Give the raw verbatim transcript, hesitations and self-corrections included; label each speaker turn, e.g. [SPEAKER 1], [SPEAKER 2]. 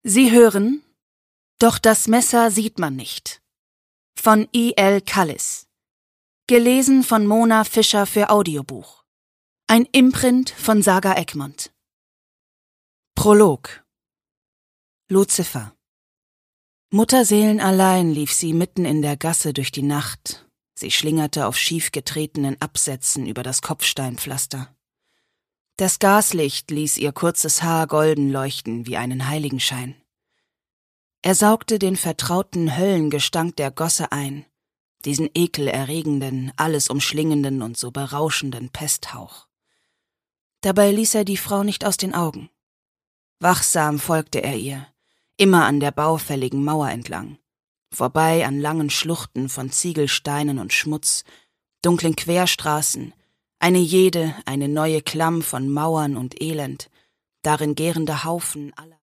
[SPEAKER 1] Sie hören »Doch das Messer sieht man nicht« von E L Kallis. Gelesen von Mona Fischer für Audiobuch. Ein Imprint von Saga Egmont. Prolog. Luzifer. Mutterseelenallein lief sie mitten in der Gasse durch die Nacht. Sie schlingerte auf schief getretenen Absätzen über das Kopfsteinpflaster. Das Gaslicht ließ ihr kurzes Haar golden leuchten wie einen Heiligenschein. Er saugte den vertrauten Höllengestank der Gosse ein, diesen ekelerregenden, alles umschlingenden und so berauschenden Pesthauch. Dabei ließ er die Frau nicht aus den Augen. Wachsam folgte er ihr, immer an der baufälligen Mauer entlang, vorbei an langen Schluchten von Ziegelsteinen und Schmutz, dunklen Querstraßen, eine jede, eine neue Klamm von Mauern und Elend, darin gärende Haufen aller